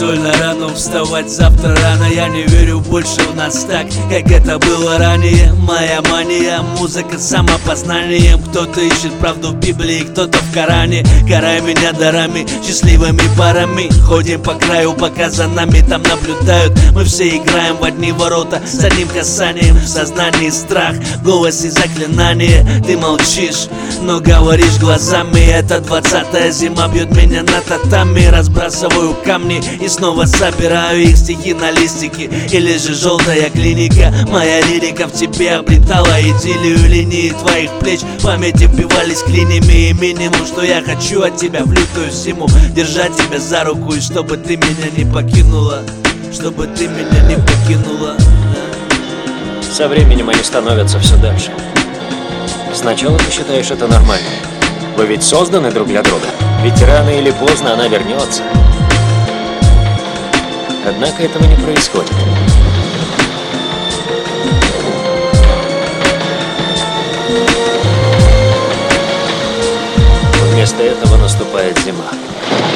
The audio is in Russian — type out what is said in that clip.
Довольно рано вставать завтра рано. Я не верю больше в нас так, как это было ранее. Моя мания, музыка самопознанием. Кто-то ищет правду в Библии, кто-то в Коране. Карай меня дарами, счастливыми парами. Ходим по краю, пока за нами там наблюдают. Мы все играем в одни ворота, с одним касанием. В сознании страх, голос и заклинание. Ты молчишь, но говоришь глазами. Это 20-я зима, бьет меня на татами. Разбрасываю камни и снова собираю их, стихи на листике. Или же желтая клиника. Моя лирика в тебе обретала идиллию. Линии твоих плеч в памяти вбивались клинями. И минимум, что я хочу от тебя в лютую зиму, держать тебя за руку, и чтобы ты меня не покинула. Чтобы ты меня не покинула. Со временем они становятся все дальше. Сначала ты считаешь это нормально. Вы ведь созданы друг для друга. Ведь рано или поздно она вернется. Однако этого не происходит. Вместо этого наступает зима.